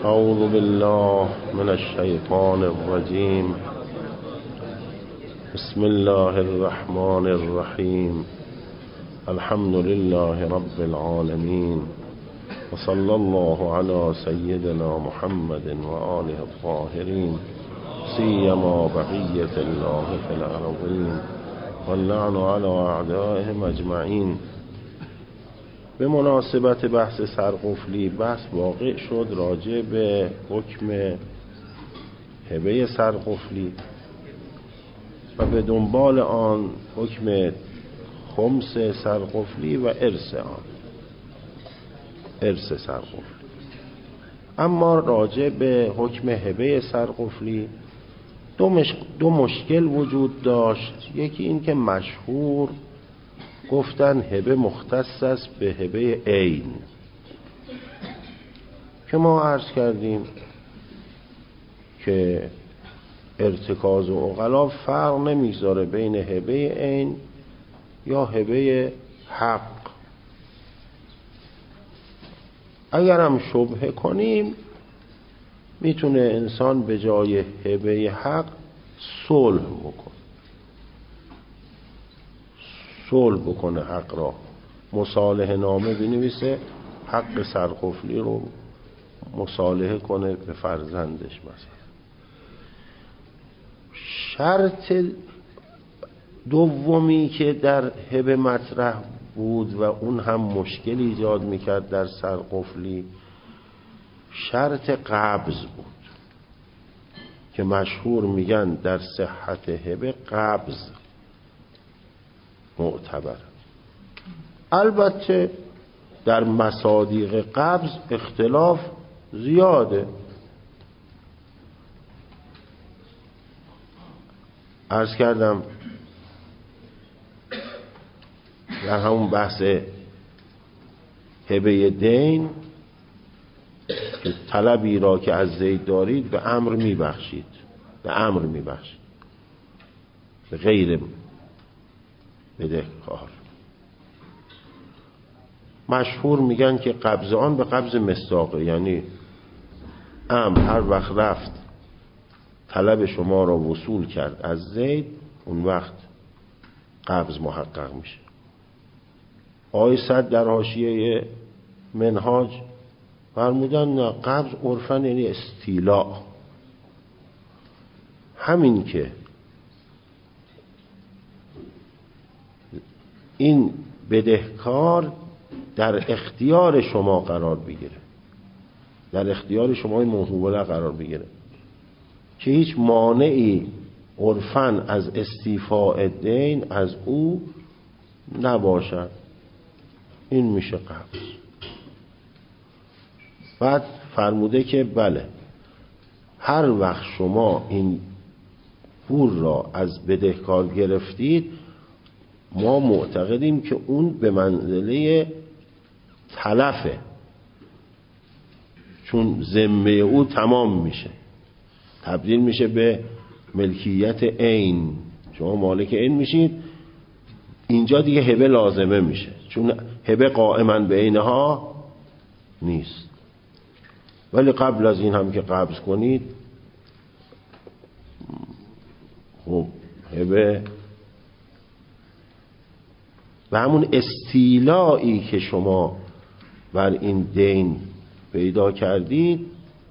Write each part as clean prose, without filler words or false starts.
اعوذ بالله من الشیطان الرجیم. بسم الله الرحمن الرحیم. الحمد لله رب العالمین و صلی الله علی سیدنا محمد و آله الطاهرین سیما بقیة الله فی الارضین واللعن علی اعدائهم اجمعین. به مناسبت بحث سرقفلی بحث واقع شد راجع به حکم هبه سرقفلی و به دنبال آن حکم خمس سرقفلی و ارث آن، ارث سرقفلی. اما راجع به حکم هبه سرقفلی دو مشکل وجود داشت. یکی این که مشهور گفتن هبه مختص است به هبه عین، که ما عرض کردیم که ارتکاز و عقلا فرق نمیذاره بین هبه عین یا هبه حق. اگرم شبهه کنیم میتونه انسان به جای هبه حق صلح بکنه، صلح بکنه، حق را مصالحه نامه بنویسه، حق سرقفلی رو مصالحه کنه به فرزندش. مثلا شرط دومی که در هبه مطرح بود و اون هم مشکل ایجاد میکرد در سرقفلی، شرط قبض بود که مشهور میگن در صحت هبه قبض معتبر. البته در مصادیق قبض اختلاف زیاده. عرض کردم در همون بحث هبه دین که طلبی را که از زید دارید به امر میبخشید، به امر میبخشید، به غیر بدهکار. مشهور میگن که قبض آن به قبض مصداقه، یعنی هر وقت رفت طلب شما را وصول کرد از زید، اون وقت قبض محقق میشه. آقای صد در حاشیه منهاج فرمودن نه، قبض عرفاً یعنی استیلاء. همین که این بدهکار در اختیار شما قرار بگیره، در اختیار شما موهوبه قرار بگیره که هیچ مانعی عرفاً از استیفاء دین از او نباشد، این میشه قبض. بعد فرموده که بله، هر وقت شما این پول را از بدهکار گرفتید ما معتقدیم که اون به منزله تلفه، چون ذمه او تمام میشه، تبدیل میشه به ملکیت عین، شما مالک عین میشید. اینجا دیگه هبه لازمه میشه، چون هبه قائما به عینها نیست. ولی قبل از این هم که قبض کنید، خب هبه و همون استیلایی که شما بر این دین پیدا کردید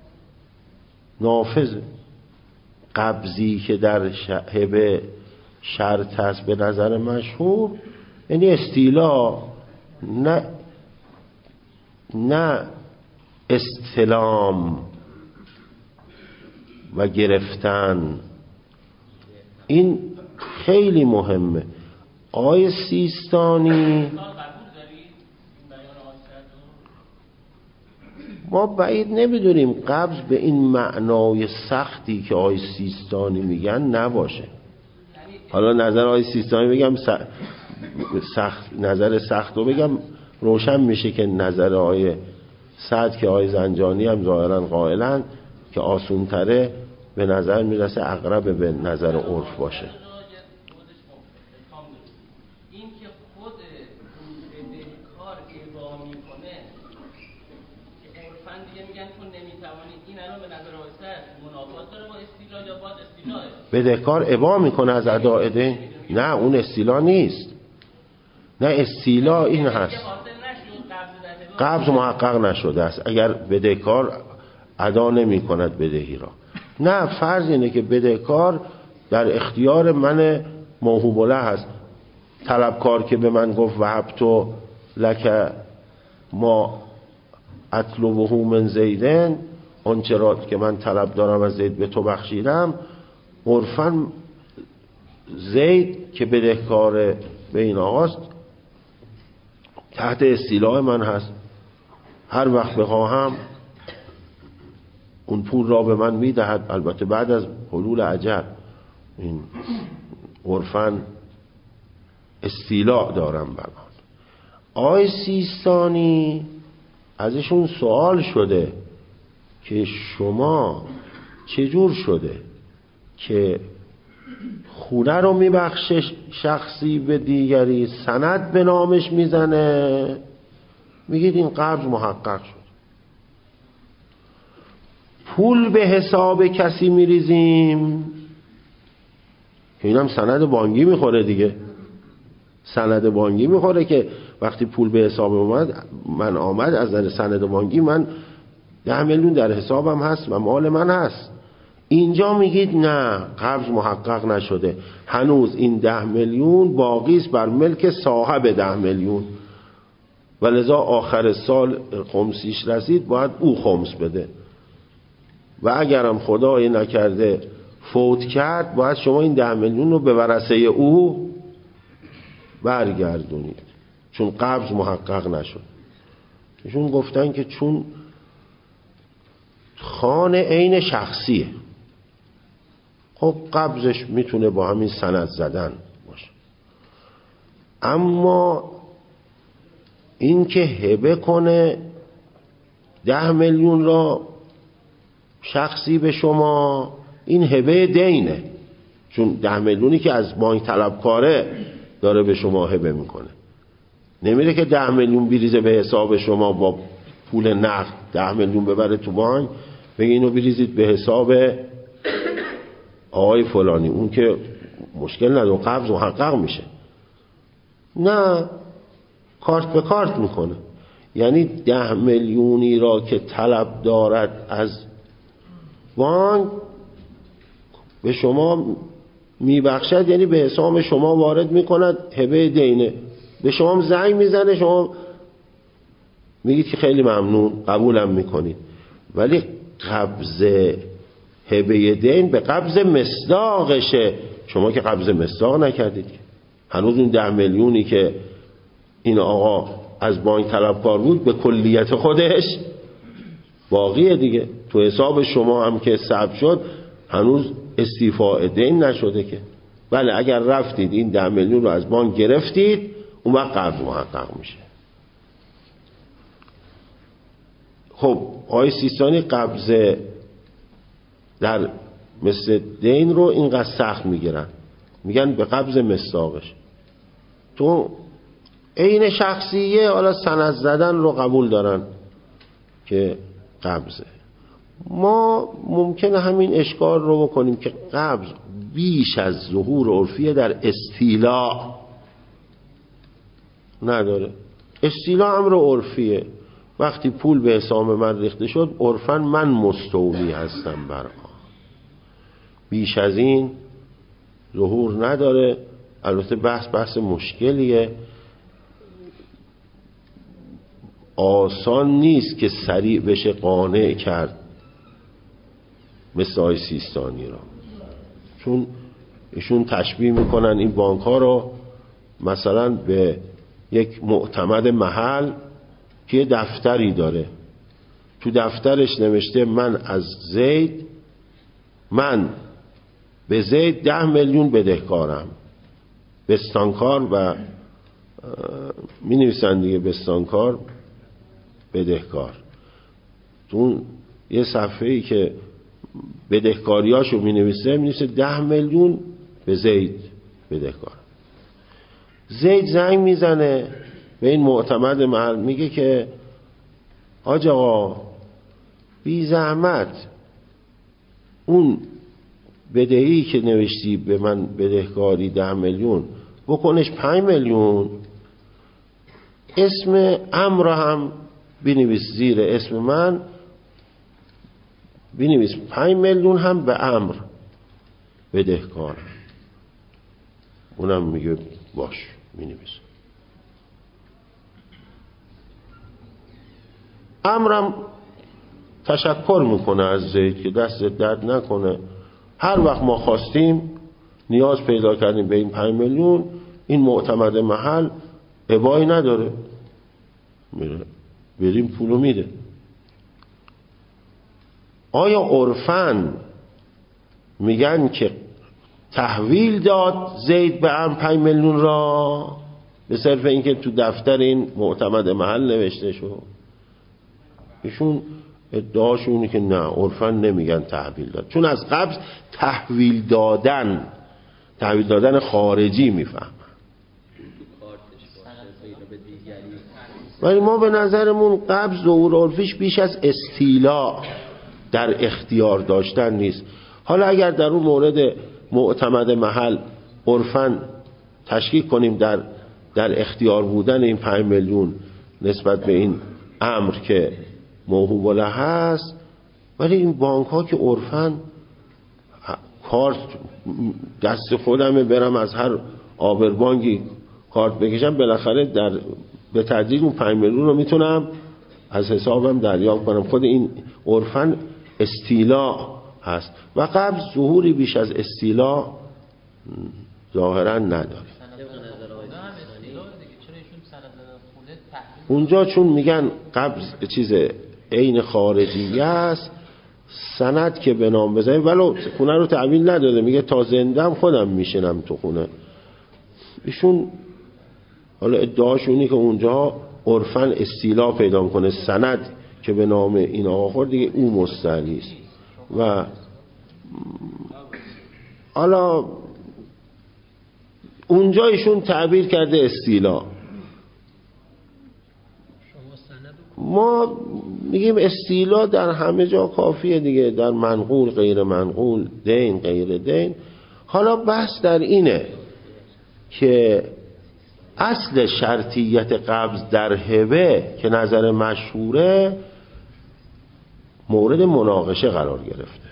نافذه. قبضی که در هبه شرط است به نظر مشهور یعنی استیلا، نه استلام و گرفتن. این خیلی مهمه. آقای سیستانی ما بعید نمیدونیم قبض به این معنای سختی که آقای سیستانی میگن نباشه. حالا نظر آقای سیستانی بگم سخت، نظر سخت رو بگم روشن میشه که نظر آقای سعد که آقای زنجانی هم ظاهرا قائلن که آسون تره، به نظر میرسه اقرب به نظر عرف باشه. دیگه میگن تو نمیتوانی این الان به نظر آقای منافات داره با استیلا یا باز استیلاه؟ بدهکار ابا میکنه از اداء دین؟ نه اون استیلا نیست. نه استیلا این هست قبض محقق نشده است. اگر بدهکار ادا نمی کند بدهی را، نه فرض اینه که بدهکار در اختیار من موهوب له هست. طلبکار که به من گفت وهبت لک ما اطلبه من زیدن، اون چرا که من طلب دارم از زید به تو بخشیدم، عرفاً زید که بدهکار به این آقاست تحت استیلاء من هست. هر وقت بخواهم اون پول را به من میدهد، البته بعد از حلول اجل. این عرفاً استیلاء دارم بر من. آقای سیستانی ازشون سوال شده که شما چجور شده که خونه رو میبخشه شخصی به دیگری، سند به نامش میزنه، میگید این قبض محقق شد. پول به حساب کسی میریزیم، اینم سند بانکی میخوره دیگه. سند بانکی میخوره که وقتی پول به حساب من آمد از نظر سند بانکی، من 10 میلیون در حسابم هست و مال من هست. اینجا میگید نه، قبض محقق نشده، هنوز این 10 میلیون باقی است بر ملک صاحب 10 میلیون و لذا آخر سال خمسیش رسید باید او خمس بده و اگرم خدای نکرده فوت کرد باید شما این 10 میلیون رو به ورثه او برگردونید، چون قبض محقق نشد. ایشون گفتن که چون خانه عین شخصیه، خب قبضش میتونه با همین سند زدن باشه، اما این که هبه کنه 10 میلیون را شخصی به شما، این هبه دینه، چون 10 میلیونی که از بانک طلبکاره داره به شما هبه میکنه. نمیره که 10 میلیون بریزه به حساب شما با پول نقد، 10 میلیون ببره تو بانک بگه اینو بریزید به حساب آقای فلانی، اون که مشکل نداره، قبض محقق میشه. نه، کارت به کارت میکنه. یعنی 10 میلیونی را که طلب دارد از بانک به شما میبخشد، یعنی به حساب شما وارد میکند، هبه دینه. به شما زنگ میزنه، شما میگید که خیلی ممنون، قبولم میکنید، ولی قبض هبه دین به قبض مصداقشه. شما که قبض مصداق نکردید، هنوز اون 10 میلیونی که این آقا از بانک طلبکار بود به کلیت خودش باقیه دیگه. تو حساب شما هم که ثبت شد هنوز استیفاء دین نشده که. بله، اگر رفتید این 10 میلیون رو از بانک گرفتید، اون وقت قبض محقق میشه. خب آقای سیستانی قبض در مثل دین رو اینقدر سخت میگیرن، میگن به قبض مصداقش. تو عین شخصیه، حالا سند زدن رو قبول دارن که قبضه. ما ممکنه همین اشکال رو بکنیم که قبض بیش از ظهور عرفیه در استیلاء نداره. استیلاء امر عرفیه، وقتی پول به حساب من ریخته شد عرفاً من مستولی هستم بر آن، بیش از این ظهور نداره. البته بحث مشکلیه، آسان نیست که سریع بشه قانع کرد مثل آقای سیستانی را، چون ایشون تشبیه میکنن این بانک ها رو مثلا به یک معتمد محل که یه دفتری داره، تو دفترش نوشته من از زید، من به زید 10 میلیون بدهکارم، بستانکار و می نویسن دیگه بستانکار بدهکار. تو یه صفحه‌ای که بدهکاریاشو می نویسه 10 میلیون به زید بدهکار. زید زنگ میزنه به این معتمد محل، میگه که حاج آقا بی زحمت اون بدهی که نوشتی به من بدهکاری 10 میلیون بکنش 5 میلیون، اسم امر هم بنویس زیر اسم من، بنویس 5 میلیون هم به امر بدهکار. اونم میگه باش مینویس. امرم تشکر میکنه از زید که دست درد نکنه، هر وقت ما خواستیم نیاز پیدا کردیم به این 5 میلیون، این معتمد محل ابایی نداره، میره بریم پولو میده. آیا عرفاً میگن که تحویل داد زید به امر 5 میلیون را به صرف اینکه تو دفتر این معتمد محل نوشته شد؟ ایشون ادعاشونه که نه، عرفاً نمیگن تحویل داد، چون از قبض تحویل دادن خارجی میفهمن. ولی ما به نظرمون قبض ظهور عرفیش بیش از استیلاء در اختیار داشتن نیست. حالا اگر در اون مورد معتمد محل عرفاً تشکیک کنیم در اختیار بودن این 5 میلیون نسبت به این امر که موهوب له هست، ولی این بانک ها که عرفاً کارت دست خودمه برم از هر آبربانکی کارت بکشم، بالاخره به تدریج اون 5 میلیون رو میتونم از حسابم دریافت کنم. خود این عرفاً استیلاء هست و قبض ظهوری بیش از استیلاء ظاهرا نداره. اونجا چون میگن قبض چیز عین خارجی است، سند که به نام بزنیم، ولو خونه رو تحویل نداده، میگه تا زندم خودم میشنم تو خونه. ایشون حالا ادعاشونی که اونجا عرفاً استیلاء پیدا کنه، سند که به نام این آقا خورد دیگه اون مستعلی است. و حالا اونجا ایشون تعبیر کرده استیلاء، ما میگیم استیلاء در همه جا کافیه دیگه، در منقول غیر منقول، دین غیر دین. حالا بحث در اینه که اصل شرطیت قبض در هبه که نظر مشهوره مورد مناقشه قرار گرفته.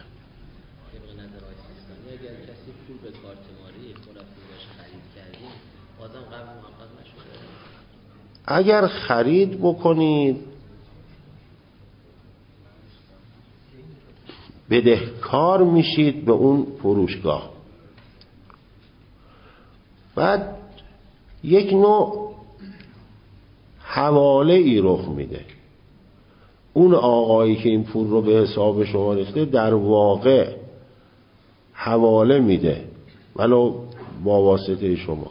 اگر خرید بکنید بدهکار میشید به اون فروشگاه، بعد یک نوع حواله ای رخ میده. اون آقایی که این پول رو به حساب شما ریخته در واقع حواله میده ولو با واسطه شما.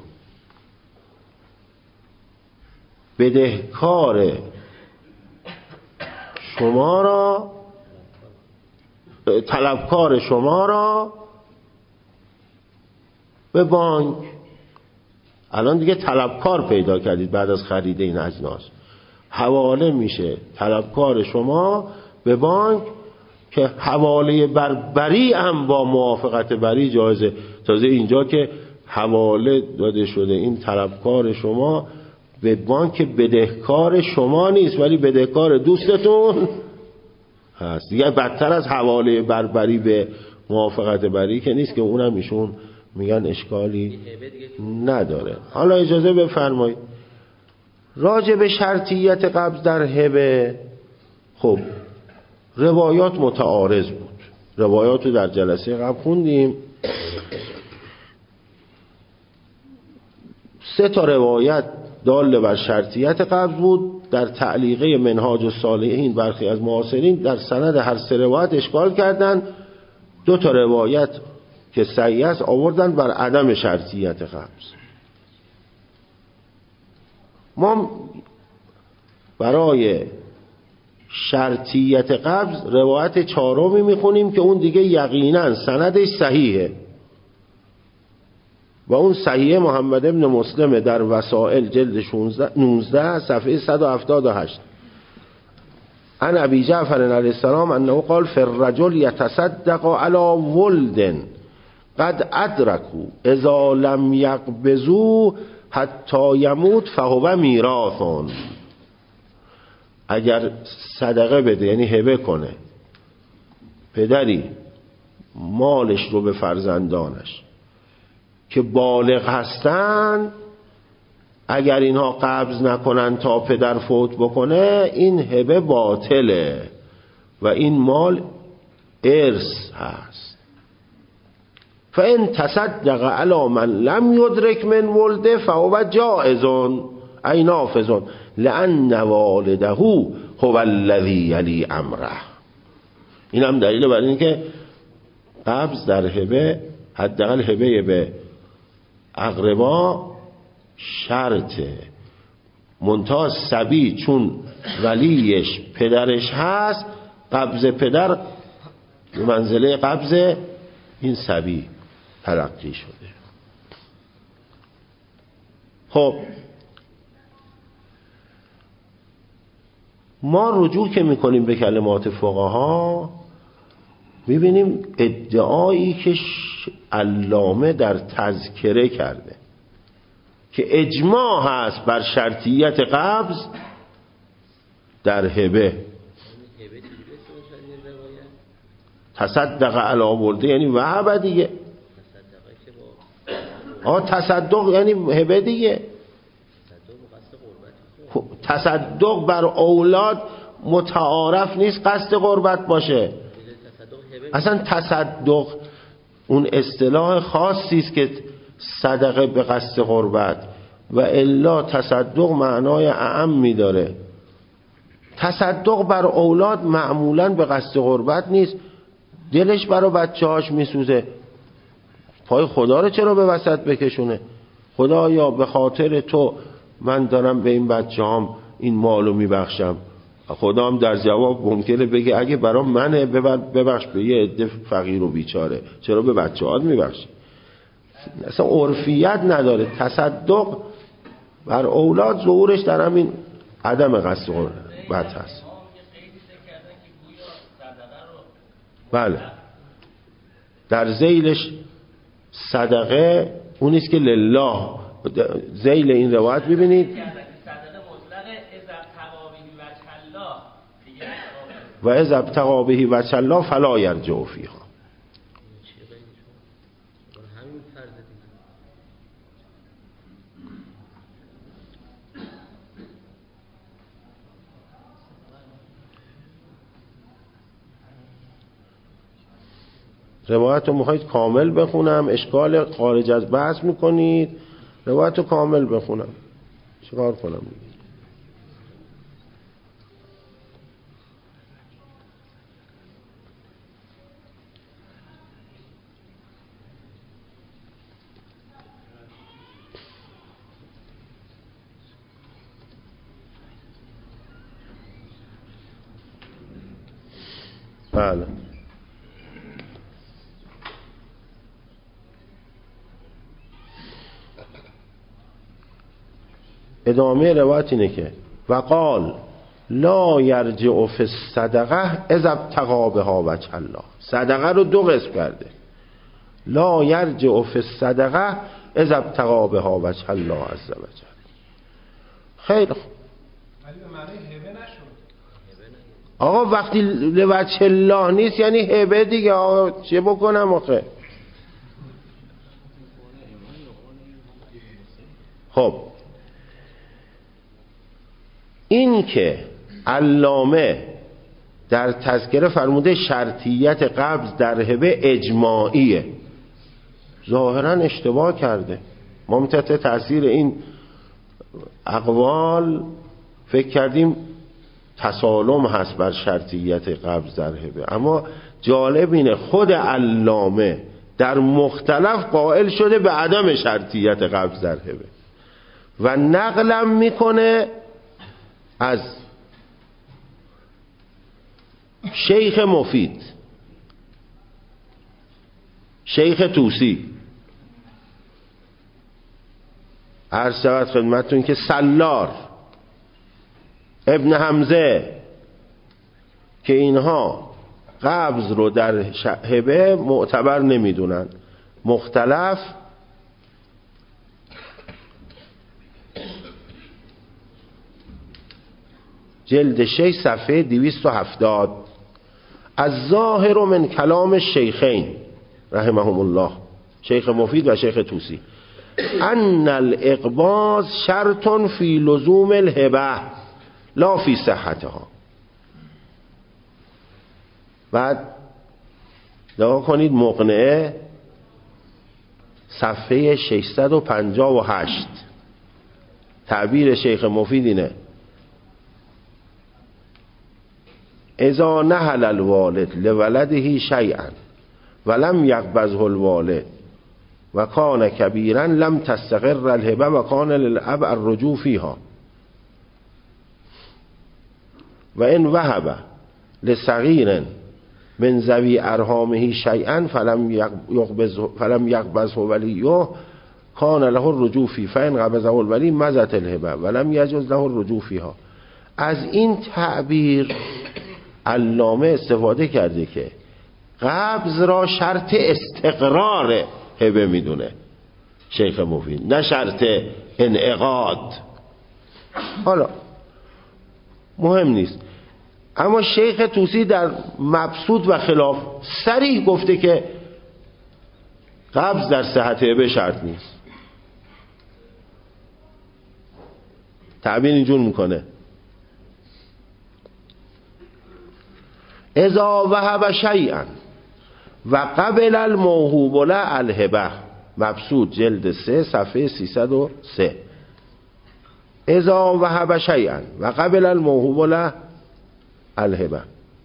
بدهکار شما را، طلبکار شما را به بانک. الان دیگه طلبکار پیدا کردید بعد از خرید این اجناس. حواله میشه طلبکار شما به بانک که حواله بری هم با موافقت بری جایزه. تازه اینجا که حواله داده شده این طلبکار شما به بانک بدهکار شما نیست ولی بدهکار دوستتون هست دیگه، بدتر از حواله بری به موافقت بری که نیست، که اونم ایشون میگن اشکالی نداره. حالا اجازه بفرمایید راجع به شرطیت قبض در هبه، خب روایات متعارض بود، روایات رو در جلسه قبل خوندیم. 3 روایت دال بر شرطیت قبض بود. در تعلیقه منهاج الصالحین برخی از معاصرین در سند هر 3 روایت اشکال کردن، 2 روایت که صحیح است آوردن بر عدم شرطیت قبض. ما برای شرطیت قبض روایت 4 میخونیم که اون دیگه یقینا سندش صحیحه و اون صحیح محمد ابن مسلم در وسائل جلد 19 صفحه 178. عن ابی جعفر علیه السلام انه قال فی الرجل یتصدق علی ولد قد ادرکوا اذا لم یقبضوا حتی یموت فهو میراث. اگر صدقه بده، یعنی هبه کنه، پدری مالش رو به فرزندانش که بالغ هستن، اگر اینها قبض نکنن تا پدر فوت بکنه، این هبه باطله و این مال ارث هست. فان تصدق علی من لم یدرک من ولده فهو جائز ای نافذ لان والده هو الذی یلی امره. این هم دلیل بر این که قبض در هبه، حداقل هبه به اقربا شرطه. منتها صبی چون ولیش پدرش هست، قبض پدر به منزله قبض این صبی تلقی شده. خب ما رجوع که میکنیم به کلمات فقها، میبینیم ادعایی که علامه در تذکره کرده که اجماع هست بر شرطیت قبض در هبه. تصدق علی ولده یعنی وهب دیگه. تصدق یعنی هبه دیگه. تصدق بر اولاد متعارف نیست قصد قربت باشه. اصلا تصدق اون اصطلاح خاصی است که صدقه به قصد قربت، و الا تصدق معنای اعم داره. تصدق بر اولاد معمولا به قصد قربت نیست، دلش برای بچه‌هاش میسوزه، پای خدا رو چرا به وسط بکشونه؟ خدایا به خاطر تو من دارم به این بچه‌هام این مالو میبخشم. خدا هم در جواب ممکنه بگه اگه برای منه ببخش به یه عده فقیر و بیچاره، چرا به بچه‌هات میبخشی؟ اصلا عرفیت نداره. تصدق بر اولاد ظهورش در همین عدم قصد قربت هست. بله، در ذیلش صدقه اونیست که لله. ذیل این روایت ببینید و اذا ابتغى به وجه الله فلا یرجع فیها. روایت رو میخواید کامل بخونم؟ اشکال خارج از بحث میکنید؟ روایت رو کامل بخونم چیکار کنم؟ بله، ادامه روایت اینه که وقال لا یرجع فی الصدقه اذا ابتغى بها وجه الله. صدقه رو دو قسم کرده. لا یرجع فی الصدقه اذا ابتغى بها وجه الله عز وجل. خیلی خوب. ولی به معنی هبه نشد. آقا وقتی لوجه الله نیست یعنی هبه دیگه. آقا چه بکنم آخه؟ خب این که علامه در تذکره فرموده شرطیت قبض در هبه اجماعیه، ظاهرا اشتباه کرده. ما تحت تاثیر این اقوال فکر کردیم تسالم هست بر شرطیت قبض در هبه، اما جالب اینه خود علامه در مختلف قائل شده به عدم شرطیت قبض در هبه و نقلم میکنه از شیخ مفید، شیخ توسی. عرض شود خدمتتون که سلار ابن حمزه که اینها قبض رو در هبه معتبر نمیدونن. مختلف جلد 6 صفحه 270. الظاهر من کلام الشیخین رحمهم الله، شیخ مفید و شیخ طوسی، ان الاقباض شرط فی لزوم الهبه لا فی صحتها. بعد نگاه کنید مقنعه صفحه 658 تعبیر شیخ مفید اینه: اذا نهل الوالد لولده شیئا ولم یقبضه الوالد و کان کبیرا لم تستقر الهبه و کان للاب الرجوع فیها و ان وهب لصغیر من ذوی ارحامه شیئا فلم یقبضه ولیه کان له الرجوع فی فان قبضه الولی مضت الهبه ولم یجوز له الرجوع فیها. از این تعبیر علامه استفاده کرده که قبض را شرط استقرار هبه میدونه شیخ مفید، نه شرط انعقاد. حالا مهم نیست، اما شیخ طوسی در مبسوط و خلاف صریح گفته که قبض در صحت هبه شرط نیست. تعبیر اینجور میکنه: اذا وهب شیئا و قبل الموهوب له الهبه، مبسوط جلد 3 صفحه 303. اذا وهب شیئا و قبل الموهوب له الهبه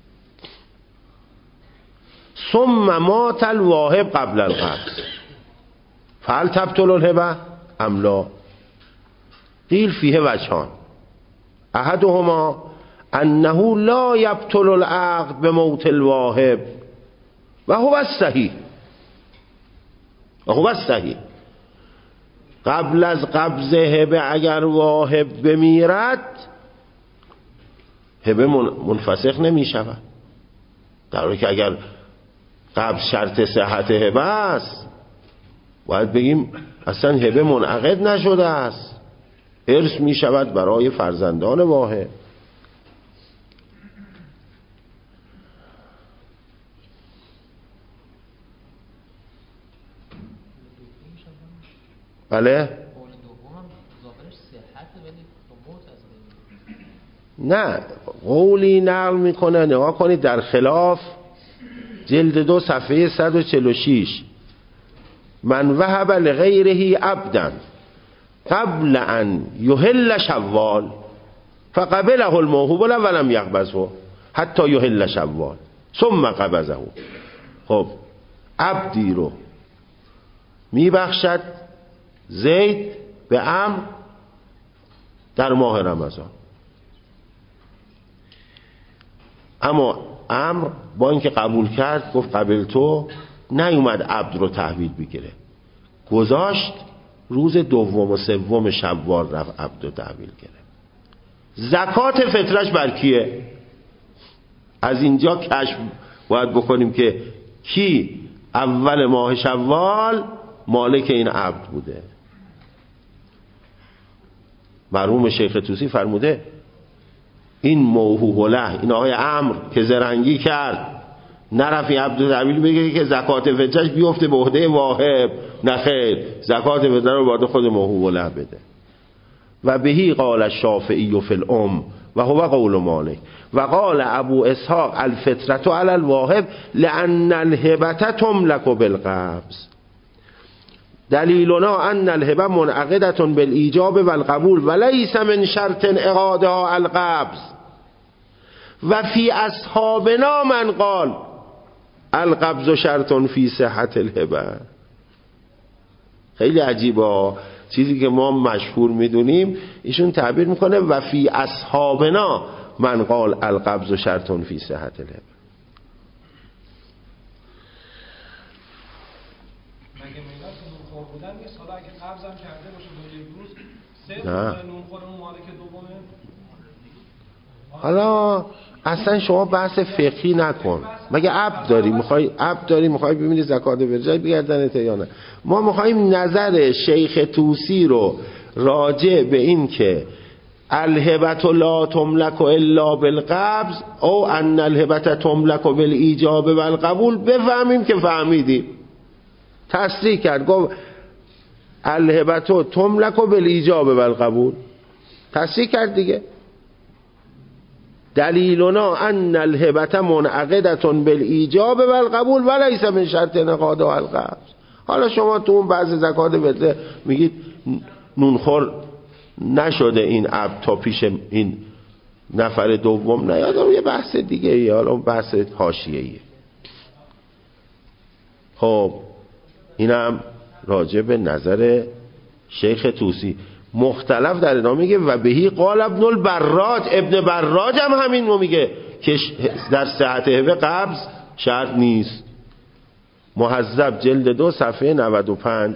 ثم مات الواهب قبل القبض فهل تبطل الهبه ام لا؟ قیل فیه وجهان، احدهما انه لا یبطل العقد بموت الواهب و هو الصحیح. قبل از قبض هبه اگر واهب بمیرد هبه منفسخ نمی شود، در حالی که اگر قبض شرط صحت هبه است باید بگیم اصلا هبه منعقد نشده است، ارث می شود برای فرزندان واهب. بله؟ نه، قولی نقل میکنه، نگاه کنید در خلاف جلد 2 صفحه 146: من وهب لغیره عبدا قبل ان یحل شوال فقبله الموهوب له ولم یقبضه حتی یحل شوال ثم قبضه. خب عبدی رو میبخشد زید به عمرو در ماه رمضان، اما عمرو با اینکه قبول کرد گفت قبل تو، نیومد عبد رو تحویل بگیره، گذاشت روز 2 و 3 شوال رفت عبد رو تحویل گرفت. زکات فطرش بر کیه؟ از اینجا کشف باید بکنیم که کی اول ماه شوال مالک این عبد بوده. مرحوم شیخ طوسی فرموده این موهوب له، این آقای عمرو که زرنگی کرد نرفی عبد الحویل بگه که زکات فطرش بیفته به عهده واهب، نه خیر، زکات فطر رو باید خود موهوب له بده. و بهی قال الشافعی فی الام و هو قول مالک و قال ابو اسحاق الفطرة علی الواهب لان الهبة تملك بالقبض دلیلنا ان الهبة منعقدة بالایجاب والقبول ولیس من شرط انعقادها القبض و فی اصحابنا من قال القبض شرط فی صحت الهبة. خیلی عجیبه، چیزی که ما مشهور میدونیم ایشون تعبیر میکنه و فی اصحابنا من قال القبض شرط فی صحت الهبة. مگه میلاد نونخور بودن نیست؟ حالا اگه قبض هم کرده باشه با یک روز 3 روز نونخور اون مالک دومه؟ حالا اصلا شما بحث فقهی نکن. مگه عبد داری میخوای ببینی زکات ورجای بگردنت یا نه؟ ما میخوایم نظر شیخ طوسی رو راجع به این که الهبت لا تملک الا بالقبض او ان الهبت تملک بالایجاب والقبول بفهمیم که فهمیدیم. تصریح کرد گفت الهبت تملک بالایجاب والقبول، تصریح کرد دیگه. دلیلنا ان الهبت منعقدة بالایجاب والقبول وليس من شرط انعقادها القبض. حالا شما تو اون بعض زکات فطر میگید نونخور نشده این عبد تا پیش این نفر دوم نیاد، یه بحث دیگه ای، حالا بحث حاشیه‌ایه. خب اینم راجع به نظر شیخ طوسی. مختلف در ادامه میگه و بهی قال ابن البراج، ابن براج هم همین رو میگه که در صحت هبه قبض شرط نیست. مهذب جلد 2 صفحه 95.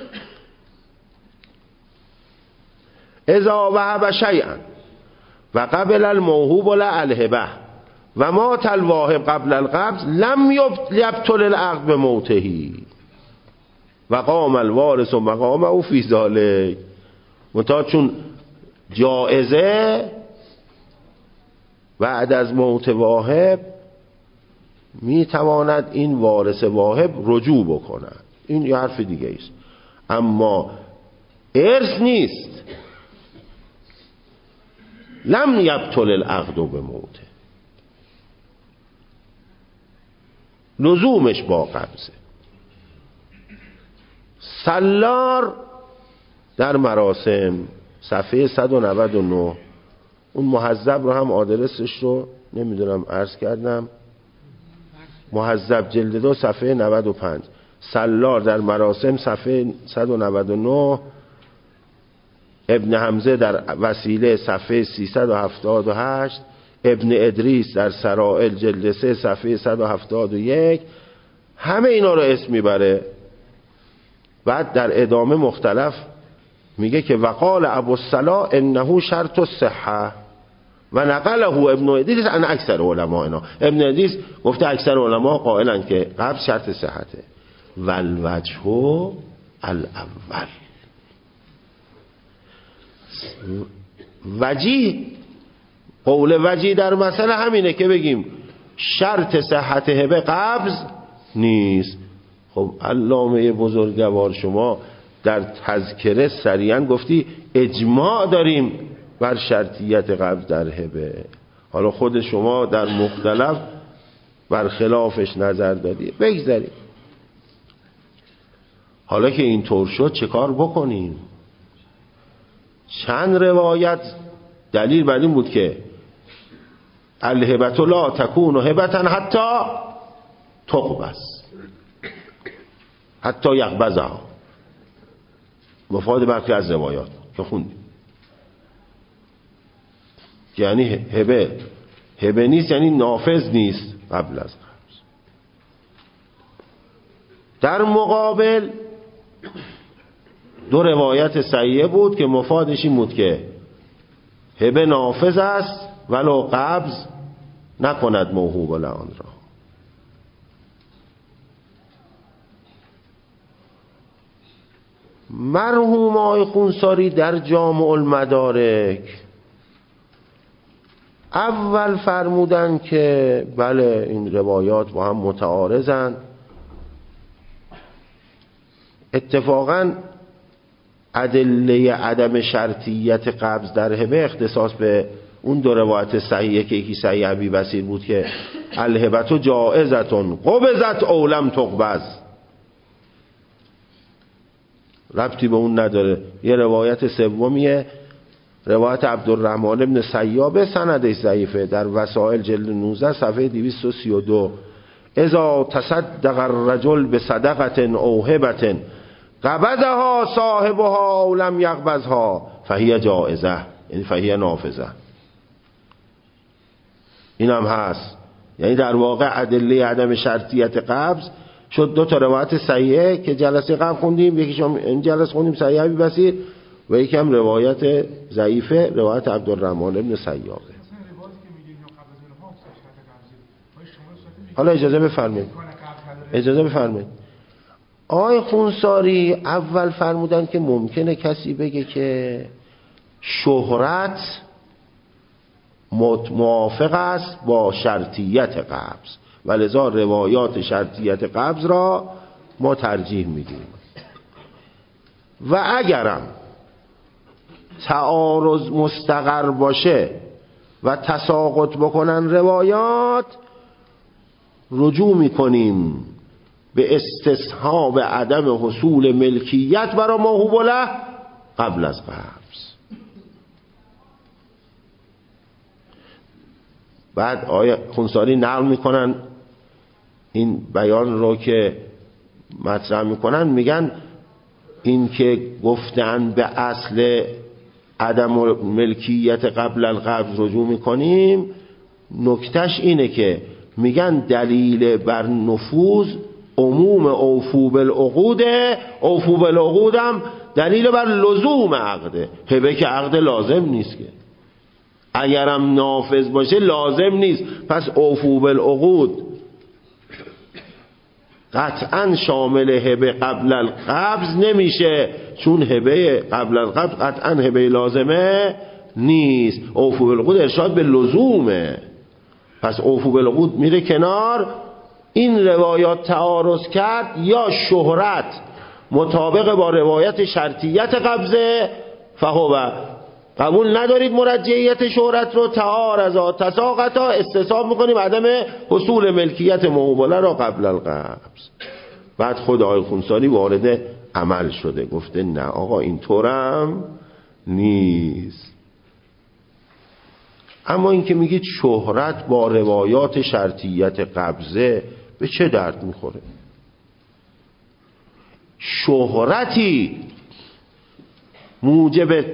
اذا وهب شیئا و قبل الموهوب الهبه و مات الواهب قبل القبض لم یبطل العقد بموته و قام الوارث مقامه فی ذلک. منتها چون جائزه بعد از موت واهب میتواند این وارث واهب رجوع بکند، این یه حرف دیگه است، اما ارث نیست. لم یبطل العقد بموته، لزومش با قبضه. سلار در مراسم صفحه 199، اون مهذب رو هم آدرسش رو نمیدونم عرض کردم، مهذب جلد 2 صفحه 95. سلار در مراسم صفحه 199. ابن حمزه در وسیله صفحه 378. ابن ادریس در سرائل جلد 3 صفحه 171. همه اینا رو اسم میبره. بعد در ادامه مختلف میگه که وقال ابو الصلاح انه شرط الصحه و نقله ابن ادریس عن اکثر علمائنا. ابن ادریس گفته اکثر علما قائلن که قبل شرط صحته. والوجه الاول، وجیه، قول وجیه در مسئله همینه که بگیم شرط صحت هبه قبض نیست. خب علامه بزرگوار شما در تذکره سریعا گفتی اجماع داریم بر شرطیت قبض در هبه، حالا خود شما در مختلف بر خلافش نظر دادی. بگذاریم حالا که این طور شد چه کار بکنیم؟ چند روایت دلیل بر این بود که الهبت لا تکون هبتا حتی تقبض، حتی یقبضها، مفاد برخی از روایات که خوندیم. یعنی هبه نیست، یعنی نافذ نیست قبل از قبض. در مقابل دو روایت صحیحه بود که مفادش این بود که هبه نافذ است ولو قبض نکند موهوب له آن را. مرحوم آقای خونساری در جامع المدارک اول فرمودن که بله این روایات با هم متعارضن. اتفاقا ادله عدم شرطیت قبض در هبه اختصاص به اون دو روایت صحیحه که یکی صحیح ابی بصیر بود که الهبت جائزتون قبضت او لم تقبض، ربطی به اون نداره. یه روایت سومیه، روایت عبدالرحمن ابن سیاب، سندش ضعیفه، در وسائل جلد 19 صفحه 232. اذا تصدق الرجل بصدقه او هبه قبضها صاحبها او لم یقبضها فهی جائزه، یعنی فهی نافذه. این هم هست، یعنی در واقع ادله عدم شرطیت قبض شد دو تا روایت صحیحه که جلسه قبل خوندیم، یکیشون این جلسه خوندیم صحیح ابی بصیر و یکی هم روایت ضعیفه روایت عبدالرحمن ابن سیابه. روایتی که حالا اجازه بفرمایید. آقای خونساری اول فرمودن که ممکنه کسی بگه که شهرت موافق است با شرطیت قبض و لذا روایات شرطیت قبض را ما ترجیح میدیم و اگرم تعارض مستقر باشه و تساقط بکنن روایات، رجوع میکنیم به استصحاب عدم حصول ملکیت برای موهوب له قبل از قبض. بعد آیه خونساری نقل میکنن این بیان رو که مطرح میکنن، میگن این که گفتن به اصل عدم ملکیت قبل القبض رجوع میکنیم، نکتش اینه که میگن دلیل بر نفوذ عموم اوفو بالعقود هم دلیل بر لزوم عقده. هبه که عقد لازم نیست که، اگرم نافذ باشه لازم نیست، پس اوفو بالعقود قطعا شامل هبه قبل القبض نمیشه، چون هبه قبل القبض قطعا هبه لازمه نیست. اوفو بالعقود ارشاد به لزومه، پس اوفو بالعقود میره کنار. این روایات تعارض کرد، یا شهرت مطابق با روایت شرطیت قبضه، فهو قبول ندارید مرجعیت شهرت رو، تعارضا تساقطا استصحاب میکنیم عدم حصول ملکیت موهوبه را قبل القبض. بعد خود آقای خونساری وارد عمل شده، گفته نه آقا اینطورم نیست. اما این که میگید شهرت با روایات شرطیت قبضه به چه درد میخوره؟ شهرتی موجب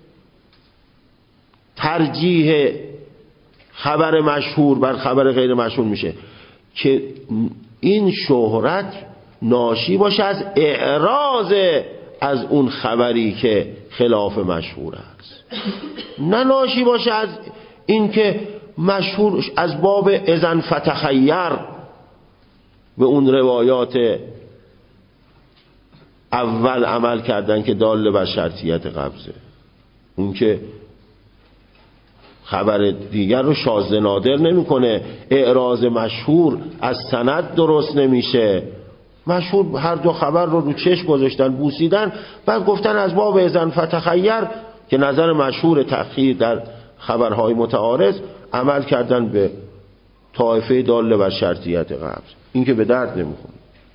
ترجیح خبر مشهور بر خبر غیر مشهور میشه که این شهرت ناشی باشه از اعراض از اون خبری که خلاف مشهور است، نه ناشی باشه از این که مشهور از باب اذن فتخیر به اون روایات اول عمل کردن که دال بر شرطیت قبضه، اون که خبر دیگر رو شاذ نادر نمیکنه. اعراض مشهور از سند درست نمیشه. مشهور هر دو خبر رو چشم گذاشتن، بوسیدن، بعد گفتن از باب اذن فتخیر که نظر مشهور تأخیر در خبرهای متعارض عمل کردن به طائفه داله بر شرطیت قبض. این که به درد نمیخونه.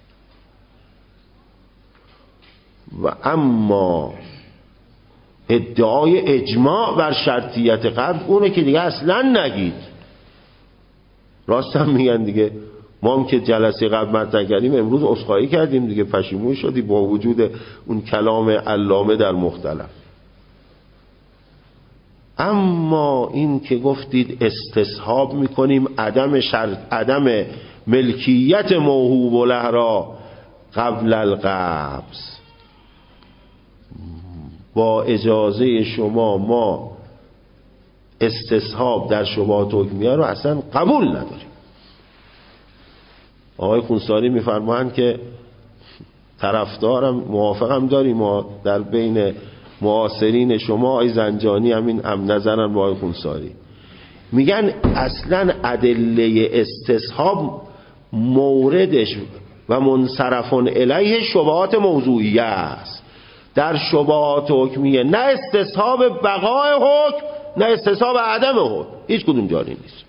و اما ادعای اجماع بر شرطیت قبض اونه که دیگه اصلا نگید. راست هم میگن دیگه، ما هم که جلسه قبل مطرح کردیم امروز عذرخواهی کردیم دیگه، پشیمون شدی با وجود اون کلام علامه در مختلف. اما این که گفتید استصحاب میکنیم عدم ملکیت موهوب له را قبل القبض، با اجازه شما ما استصحاب در شبهات حکمیه رو اصلا قبول نداریم. آقای خونساری میفرمایند که طرفدارم موافقم داریم، ما در بین معاصرین شما آقای زنجانی همین نظرن با آقای خونساری، میگن اصلا ادله استصحاب موردش و منصرف الیه شبهات موضوعیه است. در شبهات حکمیه نه استصحاب بقای حکم نه استصحاب عدم حکم، هیچ کدوم جاری نیست.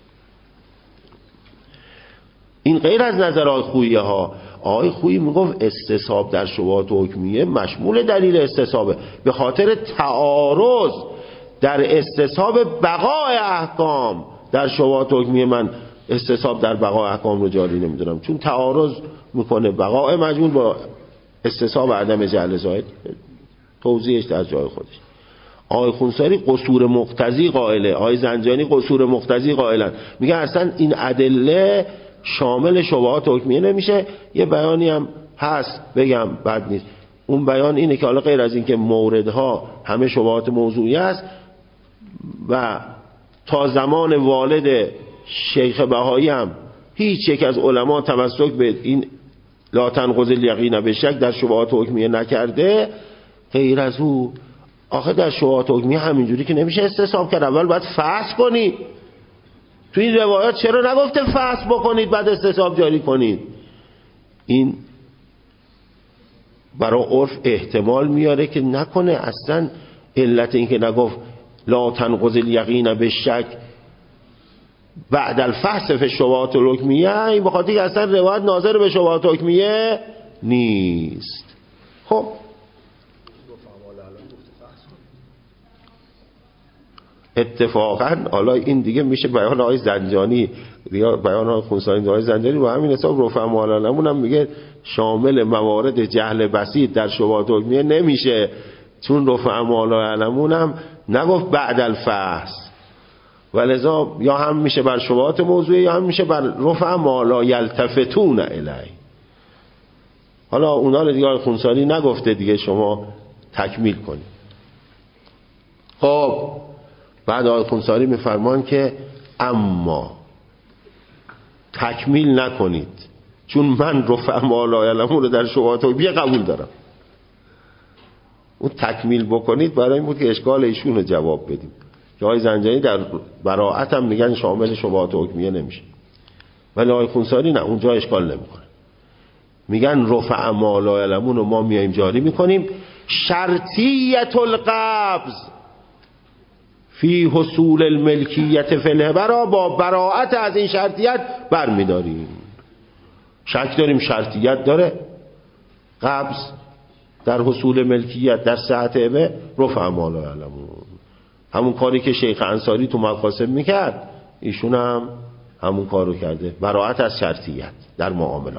این غیر از نظرهای خوییه ها. آقای خویی میگفت استصحاب در شبهات حکمیه مشمول دلیل استصحابه، به خاطر تعارض در استصحاب بقای احکام. در شبهات حکمیه من استصحاب در بقای احکام رو جاری نمیدونم، چون تعارض میکنه بقای مجمول با استصحاب عدم جعل زائد. توضیحش در جای خودش. آقای خونساری قصور مقتضی قائله، آقای زنجانی قصور مقتضی قائلن، میگن اصلا این ادله شامل شبهات حکمیه نمیشه. یه بیانی هم هست بگم بد نیست، اون بیان اینه که حالا غیر از این که موردها همه شبهات موضوعی است و تا زمان والد شیخ بهایی هم هیچ یک از علما تمسک به این لا تنقض الیقین بالشک در شبهات حکمیه نکرده غیر از او. آخه در شبهات حکمیه همینجوری که نمیشه استصحاب کرد، اول باید فحص کنی. تو این روایات چرا نگفته فحص بکنید بعد استصحاب جاری کنید؟ این برای عرف احتمال میاره که نکنه اصلا علت این که نگفت لا تنقض الیقین بالشک بعد الفحص فی الشبهات الحکمیه، این بخاطر که اصلا روایت ناظر به شبهات حکمیه نیست. خب اتفاقا حالا این دیگه میشه بیان آقای زنجانی یا بیان آقای خونساری آقای زنجانی با همین حساب رفع معللمون هم میگه شامل موارد جهل بسیط در شبهات حکمیه نمیشه، چون رفع معللمون هم نگفت بعد الفحص، ولذا یا هم میشه بر شبهات موضوعی یا هم میشه بر رفع ما لا یلتفتون الی. حالا اونا رو دیگه خونساری نگفته دیگه، شما تکمیل کنید. خب بعد آقای خونساری میفرمان که اما تکمیل نکنید، چون من رفع ما لا یعلمون رو در شبهات حکمیه قبول دارم. اون تکمیل بکنید برای این بود که اشکال ایشون رو جواب بدیم. آقای زنجانی در براءت هم میگن شامل شبهات حکمیه نمیشه، ولی آقای خونساری نه، اونجا اشکال نمیکنه، میگن رفع ما لا یعلمون رو ما میایم جاری میکنیم. شرطیت القبض فی حصول الملکیت فی الهبه را با براءت از این شرطیت برمیداریم. شک داریم شرطیت داره قبض در حصول ملکیت در صحت هبه، رفع ما لا یعلمون، همون کاری که شیخ انصاری تو مقاصد میکرد ایشون هم همون کارو کرده، براءت از شرطیت در معاملات.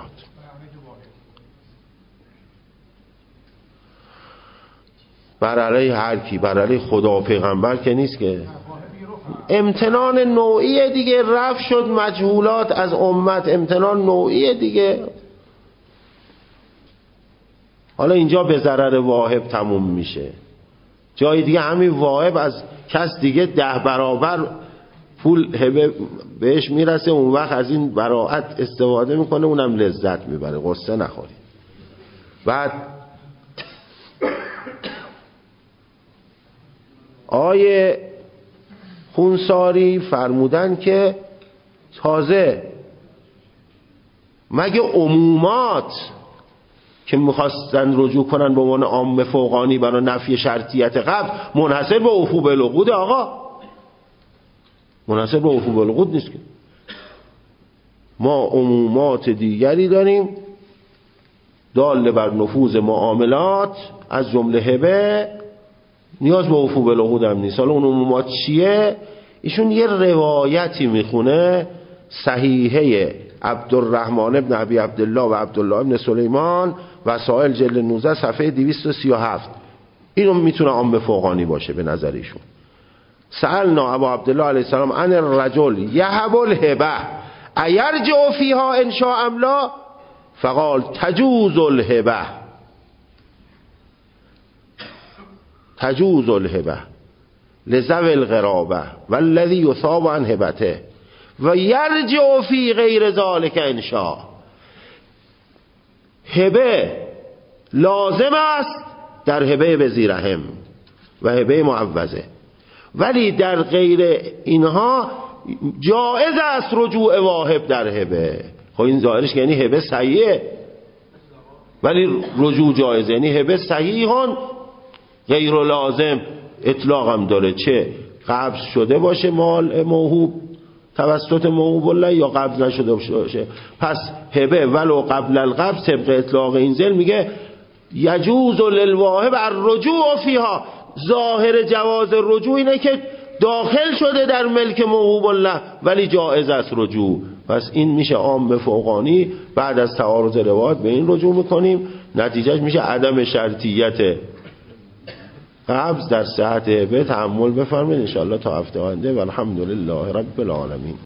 بر علیه هر کی، بر علیه خدا و پیغمبر که نیست که. امتنان نوعی دیگه، رفع شد مجهولات از امت، امتنان نوعی دیگه. حالا اینجا به ضرر واهب تموم میشه، جای دیگه همین واهب از کس دیگه 10 برابر پول هبه بهش میرسه، اون وقت از این براءت استفاده میکنه، اونم لذت میبره، قصه نخورید. بعد آیه خونساری فرمودن که تازه مگه عمومات که میخواستن رجوع کنن به عنوان عام فوقانی برای نفی شرطیت قبض منحصر به وفو بالعقود؟ آقا منحصر به وفو بالعقود نیست که، ما عمومات دیگری داریم دال بر نفوذ معاملات، از جمله هبه نیاز به وفو بالعقود هم نیست. حالا اون عمومات چیه؟ ایشون یه روایتی میخونه صحیحه عبدالرحمن ابن ابی عبدالله و عبدالله ابن سلیمان وسائل جلد 19 صفحه 237. اینو میتونه عام فوقانی باشه به نظر ایشون. سألنا ابا عبدالله علیه السلام عن الرجل یهب الهبه ایرجع فیها ان شاء ام لا، فقال تجوز الهبه، تجوز الهبه لذوی القرابه والذی یثاب عن هبته و یرجع فی غیر ذلک ان شاء. هبه لازم است در هبه بزیرهم و هبه معوضه، ولی در غیر اینها جائز است رجوع واهب در هبه. خب این ظاهرش یعنی هبه صحیحه ولی رجوع جایز، یعنی هبه صحیحان غیر لازم اطلاق هم داره، چه قبض شده باشه مال موهوب توسط موهوب الله یا قبض نشده باشه. پس هبه ولو قبل القبض طبق اطلاق این ذیل میگه یجوز للواهب الرجوع فیها. ظاهر جواز رجوع اینه که داخل شده در ملک موهوب الله ولی جایز است رجوع. پس این میشه عام فوقانی. بعد از تعارض روایات به این رجوع میکنیم، نتیجهش میشه عدم شرطیت قبض در صحت هبه. تأمل بفرمایید ان شاء الله تا هفته آینده. و الحمدلله رب العالمین.